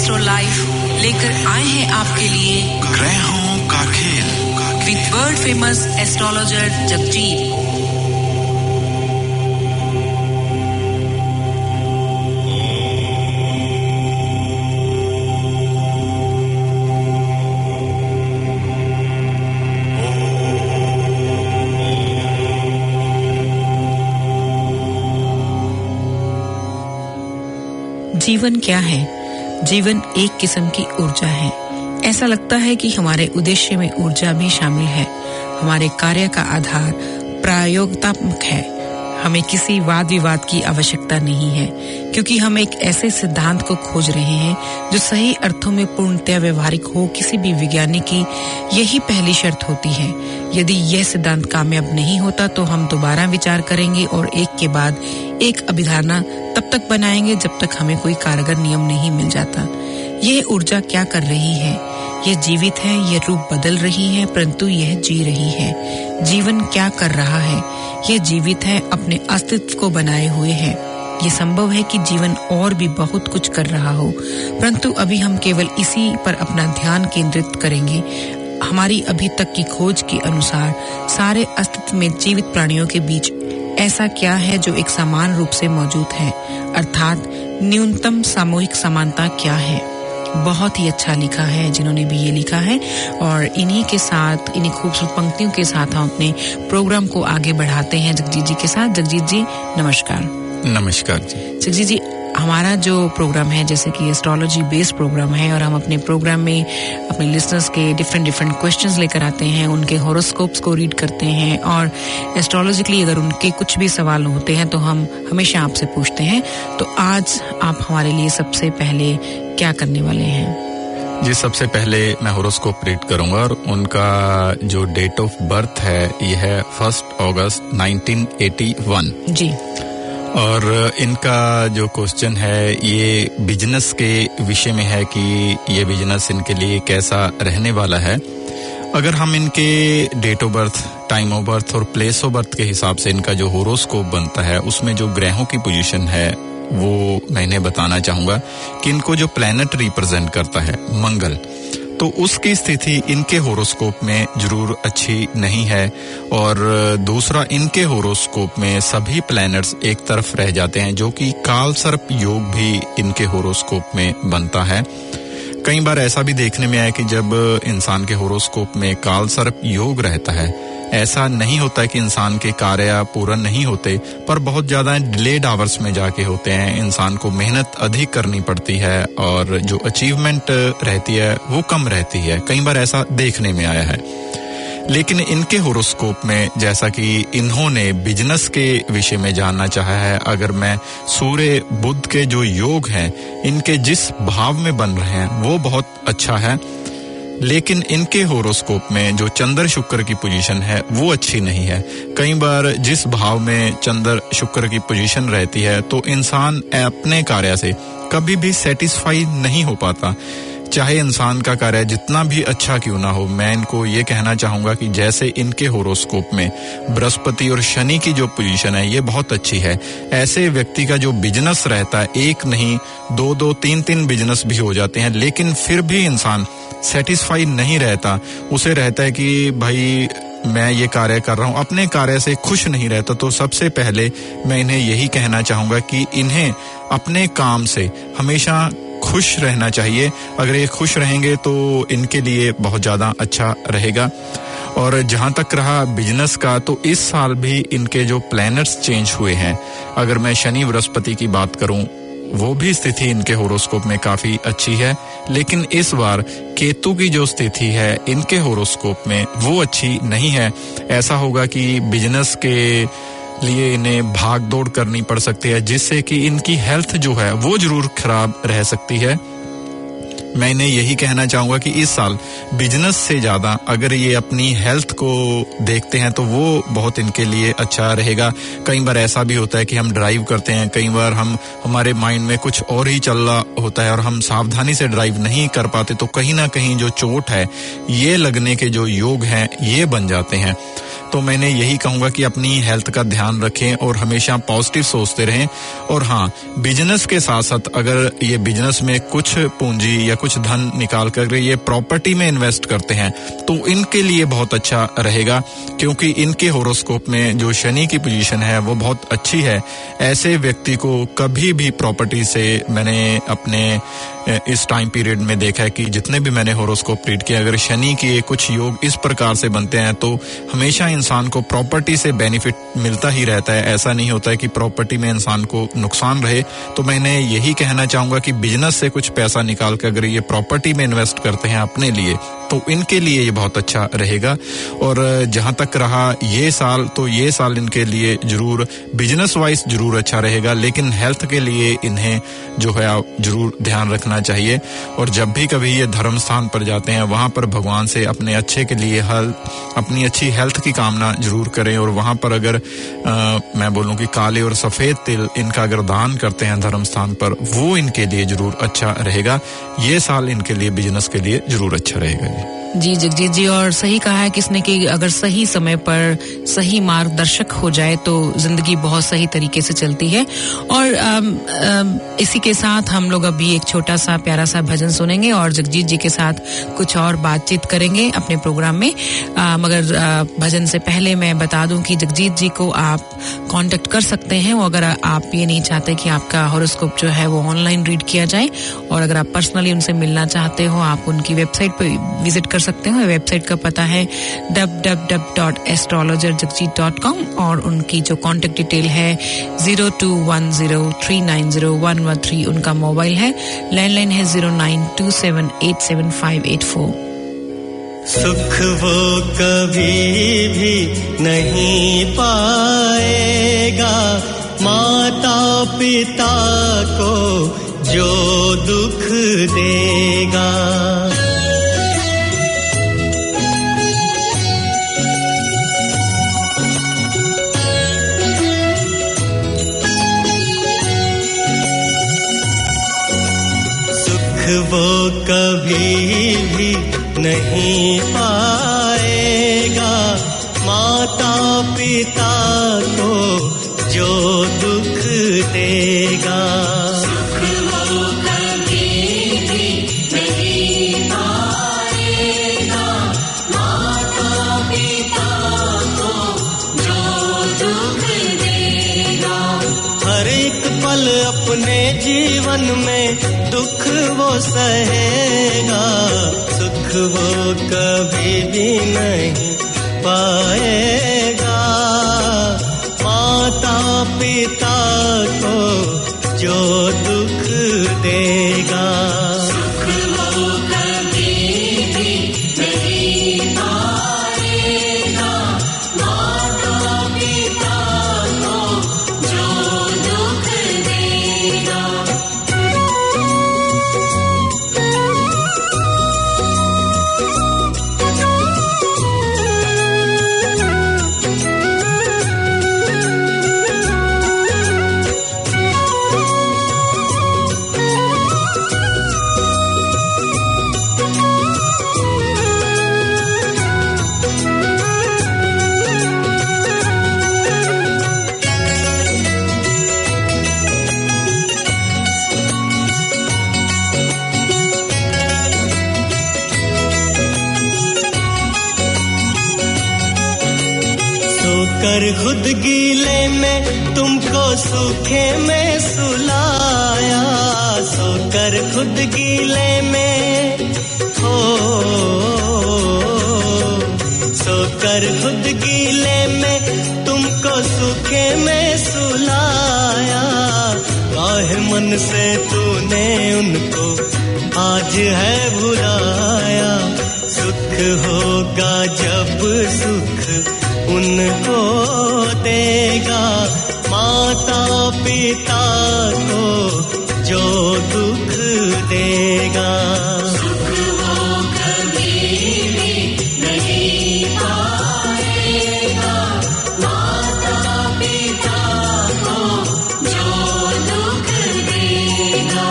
Astro life लेकर आए हैं आपके लिए ग्रहों का खेल with world famous astrologer Jagjit. जीवन क्या है? जीवन एक किस्म की ऊर्जा है। ऐसा लगता है कि हमारे उद्देश्य में ऊर्जा भी शामिल है। हमारे कार्य का आधार प्रायोगिकात्मक है। हमें किसी वाद विवाद की आवश्यकता नहीं है, क्योंकि हम एक ऐसे सिद्धांत को खोज रहे हैं जो सही अर्थों में पूर्णतः व्यवहारिक हो। किसी भी विज्ञानी की यही पहली शर्त होती है। यदि यह सिद्धांत कामयाब नहीं होता तो हम दोबारा विचार करेंगे और एक के बाद एक अभिधारणा तब तक बनाएंगे जब तक हमें कोई कारगर नियम नहीं मिल जाता। यह ऊर्जा क्या कर रही है? यह जीवित है, यह रूप बदल रही है, परंतु यह जी रही है। जीवन क्या कर रहा है? यह जीवित है, अपने अस्तित्व को बनाए हुए है। यह संभव है कि जीवन और भी बहुत कुछ कर रहा हो, परंतु अभी हम केवल इसी पर अपना ध्यान केंद्रित करेंगे। हमारी अभी तक की खोज के अनुसार सारे अस्तित्व में जीवित प्राणियों के बीच ऐसा क्या है जो एक समान रूप से मौजूद है, अर्थात न्यूनतम सामूहिक समानता क्या है? बहुत ही अच्छा लिखा है जिन्होंने भी ये लिखा है। और इन्हीं के साथ, इन्हीं खूबसूरत पंक्तियों के साथ हम अपने प्रोग्राम को आगे बढ़ाते हैं जगजीत जी के साथ। जगजीत जी नमस्कार। नमस्कार जी। जगजीत जी, हमारा जो प्रोग्राम है जैसे कि एस्ट्रोलॉजी बेस्ड प्रोग्राम है और हम अपने प्रोग्राम में अपने लिसनर्स के डिफरेंट क्वेश्चंस लेकर आते हैं, उनके हॉरोस्कोप्स को रीड करते हैं और एस्ट्रोलॉजिकली अगर उनके कुछ भी सवाल होते हैं तो हम हमेशा आपसे पूछते हैं। तो आज आप हमारे लिए सबसे पहले क्या करने वाले हैं? जी, सबसे पहले मैं हॉरोस्कोप रीड करूंगा और उनका जो डेट ऑफ बर्थ है यह है 1 अगस्त 1981 जी। और इनका जो क्वेश्चन है ये बिजनेस के विषय में है कि ये बिजनेस इनके लिए कैसा रहने वाला है। अगर हम इनके date of birth, time of birth और प्लेस ऑफ बर्थ के हिसाब से इनका जो हॉरोस्कोप बनता है उसमें जो ग्रहों की पोजीशन है वो मैं इन्हें बताना चाहूंगा कि इनको जो प्लैनेट रिप्रेजेंट करता है मंगल, तो उसकी स्थिति इनके हॉरोस्कोप में जरूर अच्छी नहीं है। और दूसरा, इनके हॉरोस्कोप में सभी प्लैनेट्स एक तरफ रह जाते हैं, जो कि कालसर्प योग भी इनके हॉरोस्कोप में बनता है। कई बार ऐसा भी देखने में आया कि जब इंसान के हॉरोस्कोप में कालसर्प योग रहता है, ऐसा नहीं होता कि इंसान के कार्य पूर्ण नहीं होते, पर बहुत ज्यादा डिलेड आवर्स में जाके होते हैं। इंसान को मेहनत अधिक करनी पड़ती है और जो अचीवमेंट रहती है वो कम रहती है। कई बार ऐसा देखने में आया है। लेकिन इनके हॉरोस्कोप में, जैसा कि इन्होंने बिजनेस के विषय में जानना चाहा है, अगर मैं सूर्य बुध के जो योग हैं इनके जिस भाव में बन रहे हैं वो बहुत अच्छा है। लेकिन इनके हॉरोस्कोप में जो चंद्र शुक्र की पोजीशन है वो अच्छी नहीं है। कई बार जिस भाव में चंद्र शुक्र की पोजीशन रहती है तो इंसान अपने कार्य से कभी भी सेटिस्फाई नहीं हो पाता, चाहे इंसान का कार्य जितना भी अच्छा क्यों ना हो। मैं इनको ये कहना चाहूंगा कि जैसे इनके हॉरोस्कोप में बृहस्पति और शनि की जो पोजीशन है ये बहुत अच्छी है, ऐसे व्यक्ति का जो बिजनेस रहता है, एक नहीं 2-2, 3-3 बिजनेस भी हो जाते हैं, लेकिन फिर भी इंसान सेटिस्फाई नहीं रहता। उसे रहता है कि भाई मैं ये कार्य कर रहा हूँ, अपने कार्य से खुश नहीं रहता। तो सबसे पहले मैं इन्हें यही कहना चाहूंगा कि इन्हें अपने काम से हमेशा खुश रहना चाहिए। अगर ये खुश रहेंगे तो इनके लिए बहुत ज्यादा अच्छा रहेगा। और जहां तक रहा बिजनेस का, तो इस साल भी इनके जो प्लैनेट्स चेंज हुए हैं, अगर मैं शनि बृहस्पति की बात करूं, वो भी स्थिति इनके हॉरोस्कोप में काफी अच्छी है। लेकिन इस बार केतु की जो स्थिति है इनके हॉरोस्कोप में वो अच्छी नहीं है। ऐसा होगा कि बिजनेस के लिए इन्हें भाग दौड़ करनी पड़ सकती है, जिससे कि इनकी हेल्थ जो है वो जरूर खराब रह सकती है। मैं इन्हें यही कहना चाहूंगा कि इस साल बिजनेस से ज्यादा अगर ये अपनी हेल्थ को देखते हैं तो वो बहुत इनके लिए अच्छा रहेगा। कई बार ऐसा भी होता है कि हम ड्राइव करते हैं, कई बार हमारे माइंड में कुछ और ही चल रहा होता है और हम सावधानी से ड्राइव नहीं कर पाते, तो कहीं ना कहीं जो चोट है ये लगने के जो योग हैं ये बन जाते हैं। तो मैंने यही कहूंगा कि अपनी हेल्थ का ध्यान रखें और हमेशा पॉजिटिव सोचते रहें। और हाँ, बिजनेस के साथ साथ अगर ये बिजनेस में कुछ पूंजी या कुछ धन निकाल कर ये प्रॉपर्टी में इन्वेस्ट करते हैं तो इनके लिए बहुत अच्छा रहेगा, क्योंकि इनके होरोस्कोप में जो शनि की पोजीशन है वो बहुत अच्छी है। ऐसे व्यक्ति को कभी भी प्रॉपर्टी से, मैंने अपने इस टाइम पीरियड में देखा है कि जितने भी मैंने होरोस्कोप रीड किए, अगर शनि के कुछ योग इस प्रकार से बनते हैं तो हमेशा इंसान को प्रॉपर्टी से बेनिफिट मिलता ही रहता है। ऐसा नहीं होता है कि प्रॉपर्टी में इंसान को नुकसान रहे। तो मैंने यही कहना चाहूंगा कि बिजनेस से कुछ पैसा निकाल कर अगर ये प्रॉपर्टी में इन्वेस्ट करते हैं अपने लिए तो इनके लिए ये बहुत अच्छा रहेगा। और जहां तक रहा ये साल, तो ये साल इनके लिए जरूर बिजनेस वाइज जरूर अच्छा रहेगा, लेकिन हेल्थ के लिए इन्हें जो है जरूर ध्यान रखना चाहिए। और जब भी कभी ये धर्म स्थान पर जाते हैं वहां पर भगवान से अपने अच्छे के लिए अपनी अच्छी हेल्थ की कामना जरूर करें। और वहां पर अगर मैं बोलूं कि काले और सफेद तिल इनका अगर दान करते हैं धर्म स्थान पर, वो इनके लिए जरूर अच्छा रहेगा। ये साल इनके लिए बिजनेस के लिए जरूर अच्छा रहेगा। जी जगजीत जी, और सही कहा है किसने कि अगर सही समय पर सही मार्गदर्शक हो जाए तो जिंदगी बहुत सही तरीके से चलती है। और इसी के साथ हम लोग अभी एक छोटा सा प्यारा सा भजन सुनेंगे और जगजीत जी के साथ कुछ और बातचीत करेंगे अपने प्रोग्राम में। मगर भजन से पहले मैं बता दूं कि जगजीत जी को आप कांटेक्ट कर सकते हैं। अगर आप ये नहीं चाहते कि आपका हॉरोस्कोप जो है वो ऑनलाइन रीड किया जाए, और अगर आप पर्सनली उनसे मिलना चाहते हो, आप उनकी वेबसाइट पर विजिट कर सकते हो। वेबसाइट का पता है www.astrologerjagjit.com और उनकी जो कांटेक्ट डिटेल है 0210390113। उनका मोबाइल है, लैंडलाइन है 0927875584। सुख वो कभी भी नहीं पाएगा माता पिता को जो दुख देगा। वो कभी भी नहीं पाएगा माता पिता को जो दुख देगा। सुख वो कभी भी नहीं पाएगा माता पिता को जो दुख देगा। हर एक पल अपने जीवन में दुख वो सहेगा, सुख वो कभी भी नहीं पाएगा माता पिता को जो दुख देगा। सुख वो कभी भी नहीं पाएगा माता पिता को जो दुख देगा। कर खुद गीले में तुमको सूखे में सुलाया, सोकर खुद गीले में हो, सोकर खुद गीले में तुमको सूखे में सुलाया। काहे मन से तूने उनको आज है भुलाया। सुख होगा जब सुख उनको देगा माता पिता को जो दुख देगा। सुख वो कभी भी नहीं पाएगा माता पिता को जो दुख देगा।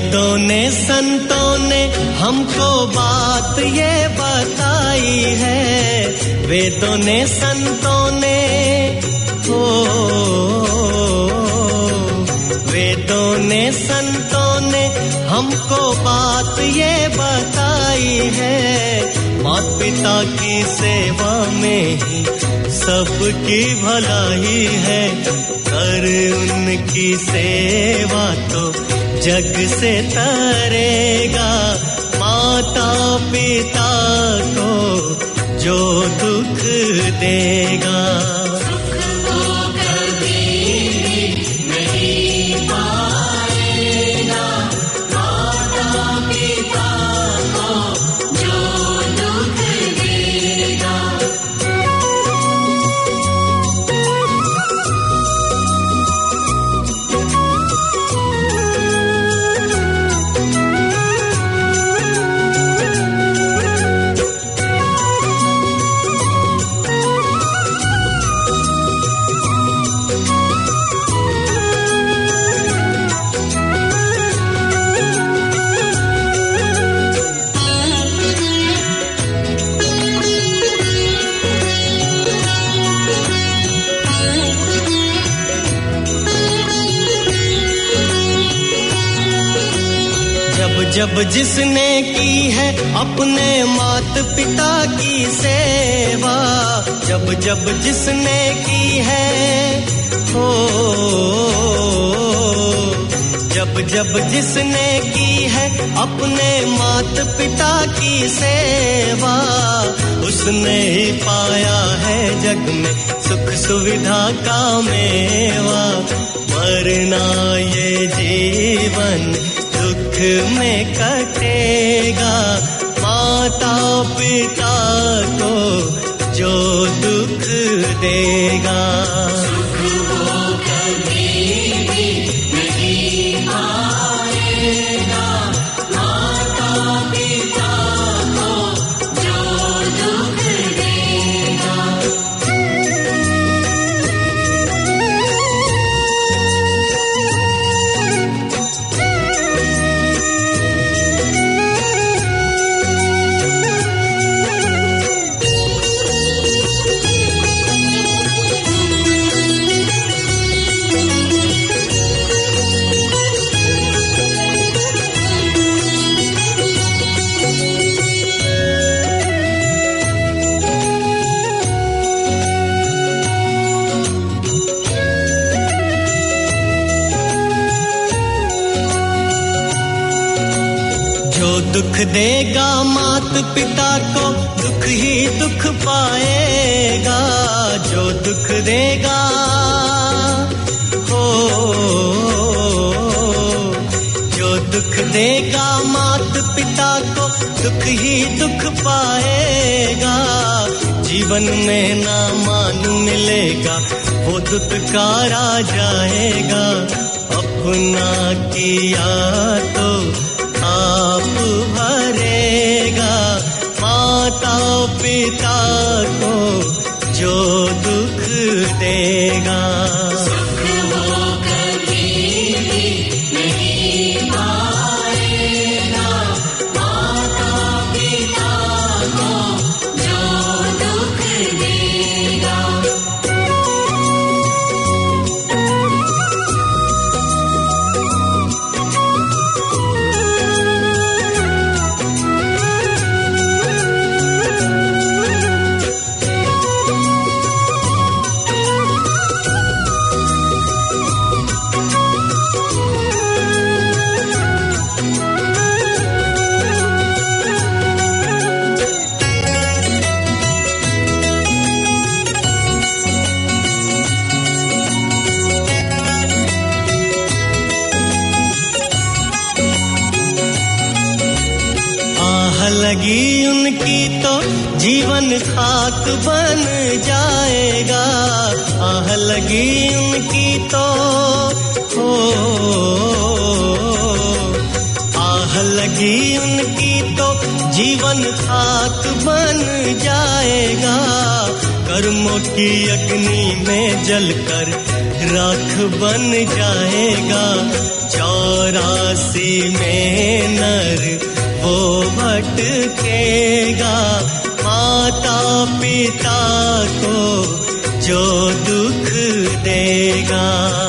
वेदों ने संतों ने हमको बात ये बताई है, वेदों ने संतों ने वेदों ने संतों ने हमको बात ये बताई है, माता पिता की सेवा में ही सबकी भलाई है, कर उनकी सेवा तो जग से तरेगा, माता पिता को जो दुख देगा। जब जिसने की है अपने माता पिता की सेवा, जब जब जिसने की है जब जब जिसने की है अपने माता पिता की सेवा, उसने ही पाया है जग में सुख सुविधा का मेवा, वरना ये जीवन दुख में कटेगा, माता पिता को जो दुख देगा। सुख वो कभी भी नहीं पाएगा, माता पिता को जो दुख देगा। दुख देगा माता पिता को दुख ही दुख पाएगा, जो दुख देगा जो दुख देगा माता पिता को दुख ही दुख पाएगा, जीवन में ना मान मिलेगा वो दुत्कारा जाएगा, अपना किया तो आप भरेगा, माता पिता को जो दुख देगा। सुख वो कभी भी नहीं पाएगा, माता पिता को जो दुख देगा। लगी उनकी तो जीवन खाक बन जाएगा, आह लगी उनकी तो आह लगी उनकी तो जीवन खाक बन जाएगा, कर्मों की अग्नि में जलकर राख बन जाएगा 84 में नर वो भटकेगा माता पिता को जो दुख देगा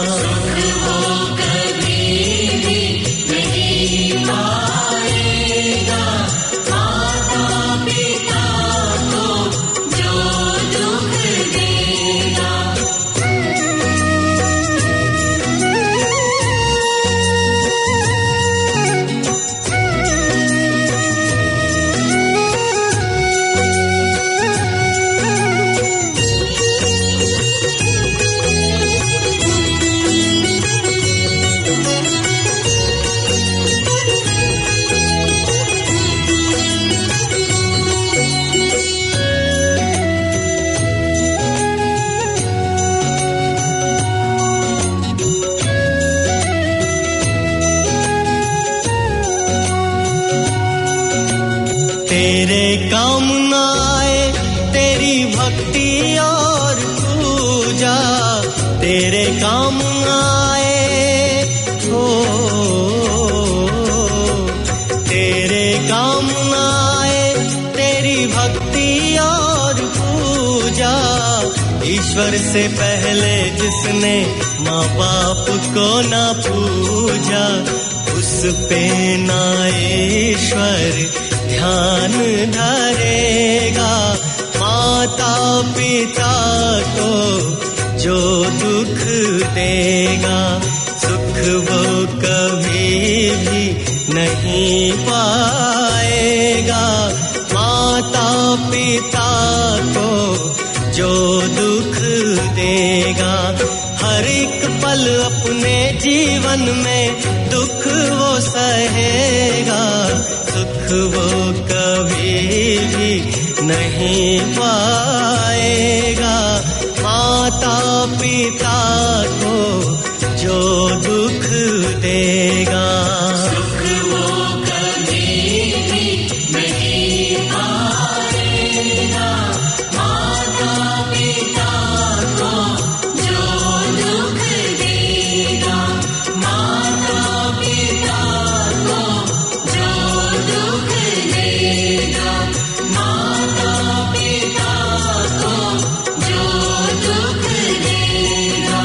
तेरे काम न आए तेरी भक्ति और पूजा तेरे काम न आए हो तेरे काम न आए तेरी भक्ति और पूजा ईश्वर से पहले जिसने माँ बाप को ना पूजा उस पे ना ईश्वर ध्यान धरेगा माता पिता को जो दुख देगा सुख वो कभी भी नहीं पाएगा माता पिता को जो दुख देगा हर एक पल अपने जीवन में दुख वो सहेगा सुख वो कभी भी नहीं पाएगा माता पिता को जो दुख देगा सुख वो कभी भी नहीं पाएगा माता पिता को जो दुख देगा माता पिता को जो दुख देगा माता पिता को जो दुख देगा।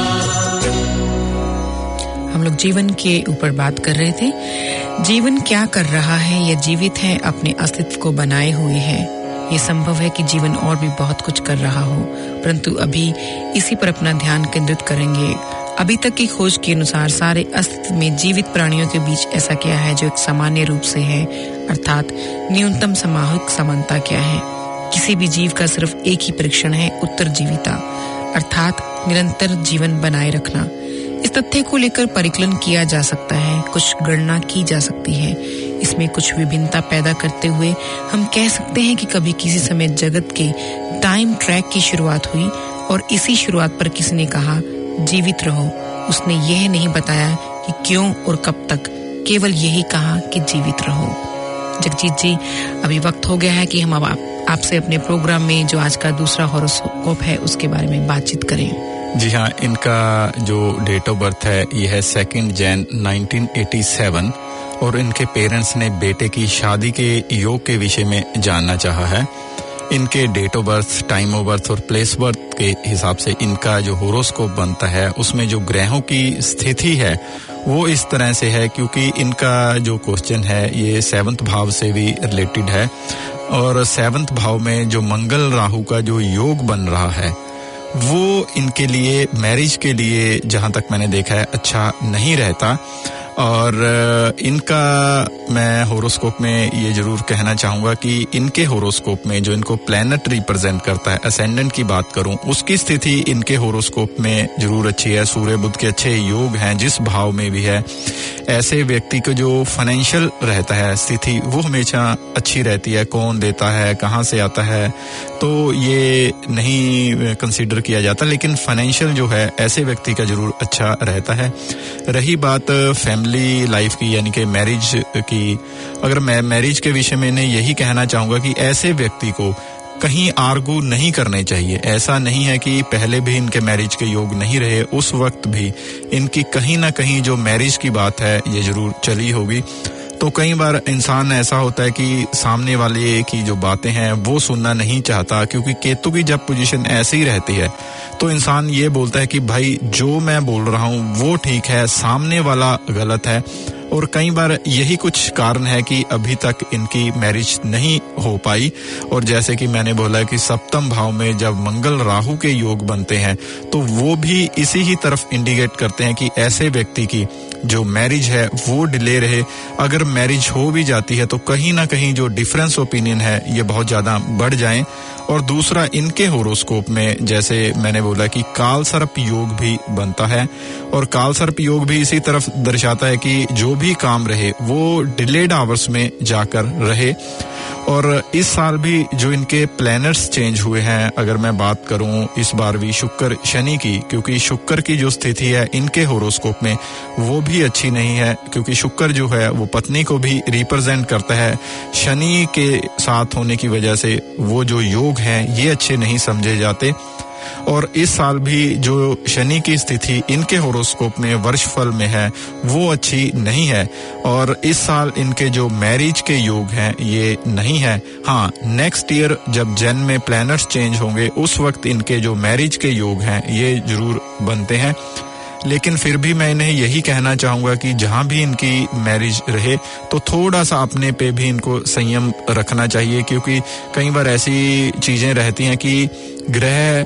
हम लोग जीवन के ऊपर बात कर रहे थे। जीवन क्या कर रहा है या जीवित है अपने अस्तित्व को बनाए हुए है। ये संभव है कि जीवन और भी बहुत कुछ कर रहा हो, परंतु अभी इसी पर अपना ध्यान केंद्रित करेंगे। अभी तक की खोज के अनुसार सारे अस्तित्व में जीवित प्राणियों के बीच ऐसा क्या है जो एक सामान्य रूप से है, अर्थात न्यूनतम सामूहिक समानता क्या है। किसी भी जीव का सिर्फ एक ही परीक्षण है, उत्तरजीविता, अर्थात निरंतर जीवन बनाए रखना। इस तथ्य को लेकर परिकलन किया जा सकता है, कुछ गणना की जा सकती है। इसमें कुछ विभिन्नता पैदा करते हुए हम कह सकते हैं कि कभी किसी समय जगत के टाइम ट्रैक की शुरुआत हुई और इसी शुरुआत पर किसी ने कहा जीवित रहो। उसने यह नहीं बताया कि क्यों और कब तक, केवल यही कहा कि जीवित रहो। जगजीत जी, अभी वक्त हो गया है कि हम अब आपसे अपने प्रोग्राम में जो आज का दूसरा हॉरोस्कोप है उसके बारे में बातचीत करें। जी हाँ, इनका जो डेट ऑफ बर्थ है यह है 2 जैन 1987 और इनके पेरेंट्स ने बेटे की शादी के योग के विषय में जानना चाहा है। इनके date of birth, time of birth और प्लेस बर्थ के हिसाब से इनका जो होरोस्कोप बनता है उसमें जो ग्रहों की स्थिति है वो इस तरह से है, क्योंकि इनका जो क्वेश्चन है ये 7th भाव से भी रिलेटेड है और 7th भाव में जो मंगल राहु का जो योग बन रहा है वो इनके लिए मैरिज के लिए जहां तक मैंने देखा है अच्छा नहीं रहता। और इनका मैं होरोस्कोप में ये जरूर कहना चाहूंगा कि इनके होरोस्कोप में जो इनको प्लैनेट रिप्रेजेंट करता है, असेंडेंट की बात करूं, उसकी स्थिति इनके होरोस्कोप में जरूर अच्छी है। सूर्य बुध के अच्छे योग हैं जिस भाव में भी है। ऐसे व्यक्ति को जो फाइनेंशियल रहता है स्थिति वो हमेशा अच्छी रहती है। कौन देता है, कहां से आता है, तो ये नहीं कंसीडर किया जाता, लेकिन फाइनेंशियल जो है ऐसे व्यक्ति का जरूर अच्छा रहता है। रही बात फैमिली लाइफ की यानी कि मैरिज की, अगर मैं मैरिज के विषय में यही कहना चाहूंगा कि ऐसे व्यक्ति को कहीं आर्गू नहीं करने चाहिए। ऐसा नहीं है कि पहले भी इनके मैरिज के योग नहीं रहे, उस वक्त भी इनकी कहीं ना कहीं जो मैरिज की बात है ये जरूर चली होगी। तो कई बार इंसान ऐसा होता है कि सामने वाले की जो बातें हैं वो सुनना नहीं चाहता, क्योंकि केतु की जब पोजीशन ऐसी ही रहती है तो इंसान ये बोलता है कि भाई जो मैं बोल रहा हूँ वो ठीक है, सामने वाला गलत है। और कई बार यही कुछ कारण है कि अभी तक इनकी मैरिज नहीं हो पाई। और जैसे कि मैंने बोला कि सप्तम भाव में जब मंगल राहु के योग बनते हैं तो वो भी इसी ही तरफ इंडिकेट करते हैं कि ऐसे व्यक्ति की जो मैरिज है वो डिले रहे। अगर मैरिज हो भी जाती है तो कहीं ना कहीं जो डिफरेंस ओपिनियन है ये बहुत ज्यादा बढ़ जाएं। और दूसरा, इनके होरोस्कोप में जैसे मैंने बोला कि काल सर्प योग भी बनता है, और काल सर्प योग भी इसी तरफ दर्शाता है कि जो भी काम रहे वो डिलेड आवर्स में जाकर रहे। और इस साल भी जो इनके प्लैनेट्स चेंज हुए हैं, अगर मैं बात करूं इस बार भी शुक्र शनि की, क्योंकि शुक्र की जो स्थिति है इनके होरोस्कोप में वो भी अच्छी नहीं है, क्योंकि शुक्र जो है वो पत्नी को भी रिप्रेजेंट करता है। शनि के साथ होने की वजह से वो जो योग हैं ये अच्छे नहीं समझे जाते। और इस साल भी जो शनि की स्थिति इनके होरोस्कोप में वर्षफल में है वो अच्छी नहीं है, और इस साल इनके जो मैरिज के योग हैं ये नहीं है। हाँ, नेक्स्ट ईयर जब जन में प्लैनेट्स चेंज होंगे उस वक्त इनके जो मैरिज के योग हैं ये जरूर बनते हैं। लेकिन फिर भी मैं इन्हें यही कहना चाहूंगा कि जहां भी इनकी मैरिज रहे तो थोड़ा सा अपने पे भी इनको संयम रखना चाहिए, क्योंकि कई बार ऐसी चीजें रहती हैं कि ग्रह,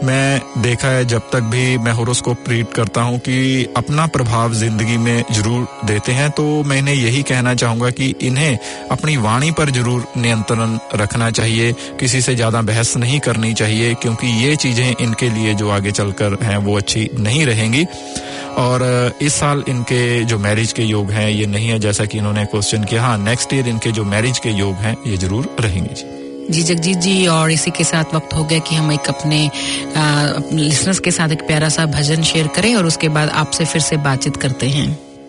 मैं देखा है जब तक भी मैं होरोस्कोप रीड करता हूं कि अपना प्रभाव जिंदगी में जरूर देते हैं। तो मैं इन्हें यही कहना चाहूंगा कि इन्हें अपनी वाणी पर जरूर नियंत्रण रखना चाहिए, किसी से ज्यादा बहस नहीं करनी चाहिए, क्योंकि ये चीजें इनके लिए जो आगे चलकर हैं वो अच्छी नहीं रहेंगी। और इस साल इनके जो मैरिज के योग हैं ये नहीं है, जैसा कि इन्होंने क्वेश्चन किया। हाँ, नेक्स्ट ईयर इनके जो मैरिज के योग हैं ये जरूर रहेंगे जी जगजीत जी। और इसी के साथ वक्त हो गया कि हम एक अपने लिसनर्स के साथ एक प्यारा सा भजन शेयर करें और उसके बाद आपसे फिर से बातचीत करते हैं।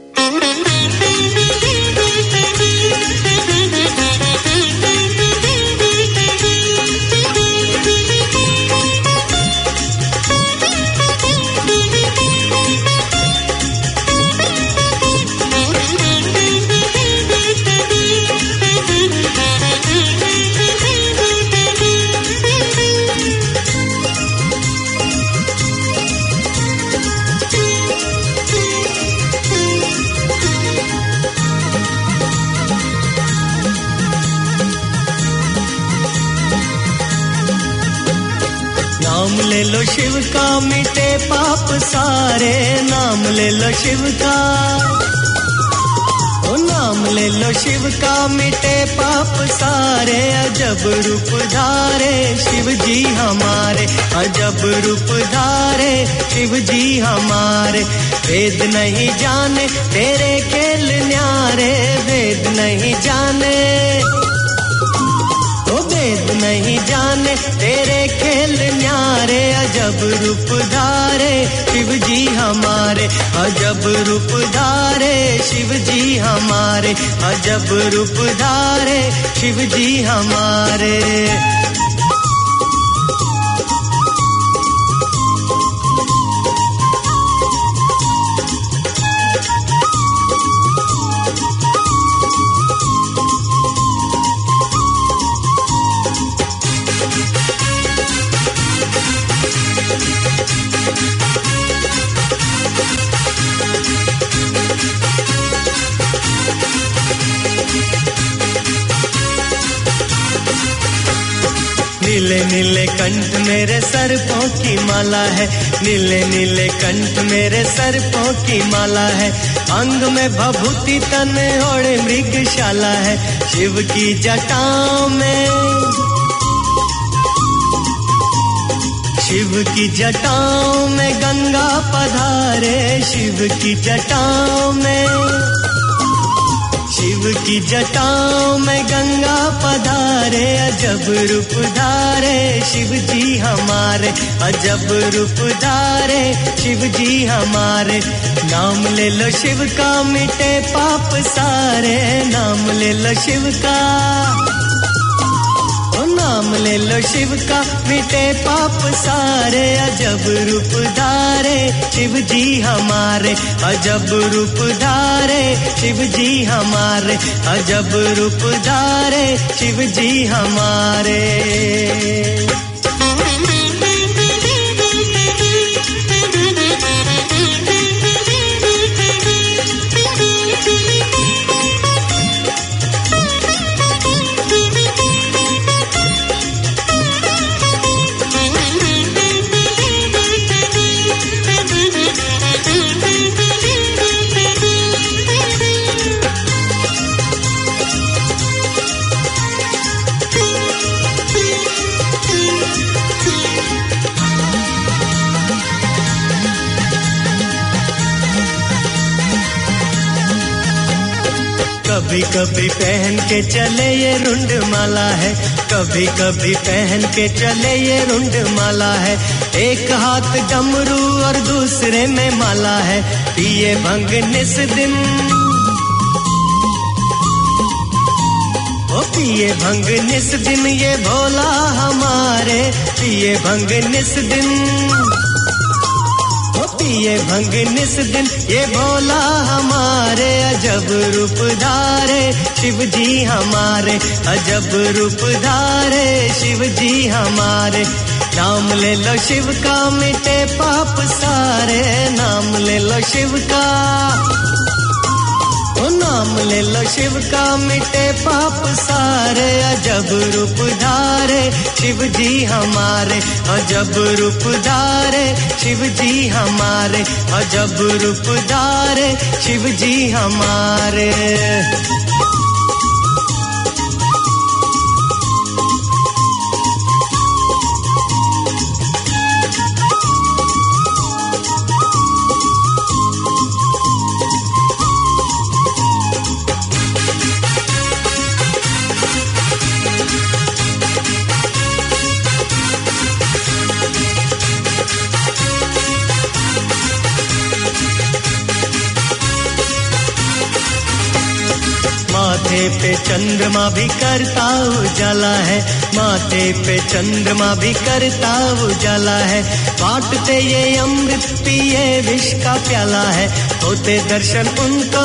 नाम ले लो शिव का मिटे पाप सारे, नाम ले लो शिव का, ओ नाम ले लो शिव का मिटे पाप सारे। अजब रूप धारे शिव जी हमारे, अजब रूप धारे शिव जी हमारे। वेद नहीं जाने तेरे खेल न्यारे, वेद नहीं जाने, वेद नहीं जाने तेरे खेल न्यारे। अजब रूप धारे शिव जी हमारे, अजब रूप धारे शिव जी हमारे, अजब रूप धारे शिव जी हमारे। नीले नीले कंठ मेरे सर्पों की माला है, नीले नीले कंठ मेरे सर्पों की माला है। अंग में भभूति तन ओढ़े मृगशाला है, शिव की जटाओं में, शिव की जटाओं में गंगा पधारे, शिव की जटाओं में, शिव की जटाओं में गंगा पधारे। अजब रूप धारे शिव जी हमारे, अजब रूप धारे शिव जी हमारे। नाम ले लो शिव का मिटे पाप सारे, नाम ले लो शिव का, ओ नाम नाम ले लो शिव का मिटे पाप सारे अजब रूप धारे शिव जी हमारे अजब रूप धारे शिव जी हमारे अजब रूप धारे शिव जी हमारे कभी कभी पहन के चले ये रुंड माला है कभी कभी पहन के चले ये रुंड माला है एक हाथ डमरू और दूसरे में माला है पिए भंग निस दिन ओ पिए भंग निस दिन ये भोला हमारे पिए भंग निस दिन पिए भंग निस दिन ये भोला हमारे अजब रूप धारे शिव जी हमारे अजब रूप धारे शिव जी हमारे नाम ले लो शिव का मिटे पाप सारे नाम ले लो शिव का ओ नाम ले लो शिव का मिटे पाप सारे अजब रूप धारे शिव जी हमारे अजब रूप धारे शिव जी हमारे अजब रूप धारे शिव जी हमारे माथे पे चंद्रमा भी करता उजाला है माथे पे चंद्रमा भी करता उजाला है बांटते ये अमृत पिए विष का प्याला है होते दर्शन उनको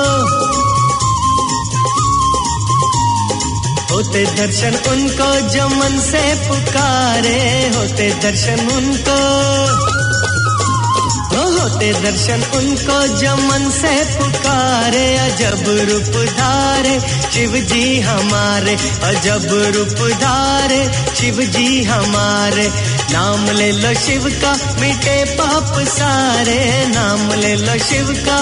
होते दर्शन उनको जो मन से पुकारे होते दर्शन उनको होते दर्शन उनको जो मन से पुकारे अजब रूप धारे शिव जी हमारे अजब रूप धारे शिव जी हमारे नाम ले लो शिव का मिटे पाप सारे नाम ले लो शिव का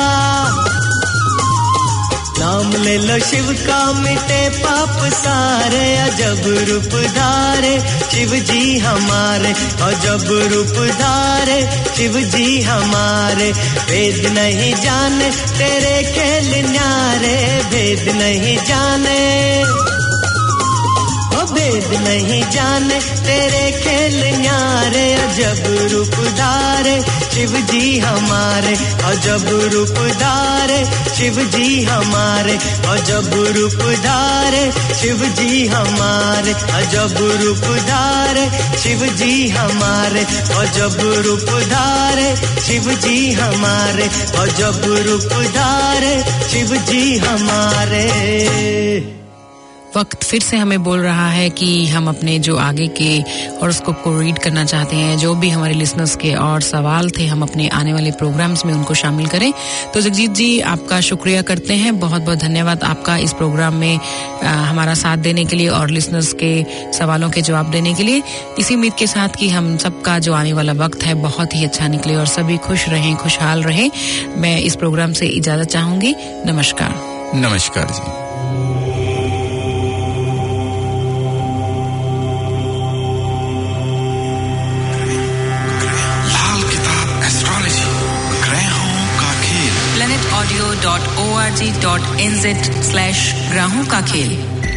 नाम ले लो शिव का मिटे पाप सारे अजब रूप धारे शिव जी हमारे अजब रूप धारे शिव जी हमारे वेद नहीं जाने तेरे खेल न्यारे भेद नहीं जाने भेद नहीं जाने तेरे खेल न्यारे अजब रूप धारे शिव जी हमारे अजब रूप धारे शिव जी हमारे अजब रूप धारे शिव जी हमारे अजब रूप धारे शिव जी हमारे अजब रूप धारे शिव जी हमारे अजब रूप धारे शिव जी हमारे वक्त फिर से हमें बोल रहा है कि हम अपने जो आगे के हॉरोस्कोप को रीड करना चाहते हैं जो भी हमारे लिसनर्स के और सवाल थे हम अपने आने वाले प्रोग्राम्स में उनको शामिल करें तो जगजीत जी आपका शुक्रिया करते हैं बहुत बहुत धन्यवाद आपका इस प्रोग्राम में हमारा साथ देने के लिए और लिसनर्स के सवालों के जवाब देने के लिए इसी उम्मीद के साथ कि हम सबका जो आने वाला वक्त है बहुत ही अच्छा निकले और सभी खुश रहें खुशहाल रहें मैं इस प्रोग्राम से इजाजत चाहूंगी नमस्कार नमस्कार जी planetaudio.org.nz/ग्राहों का खेल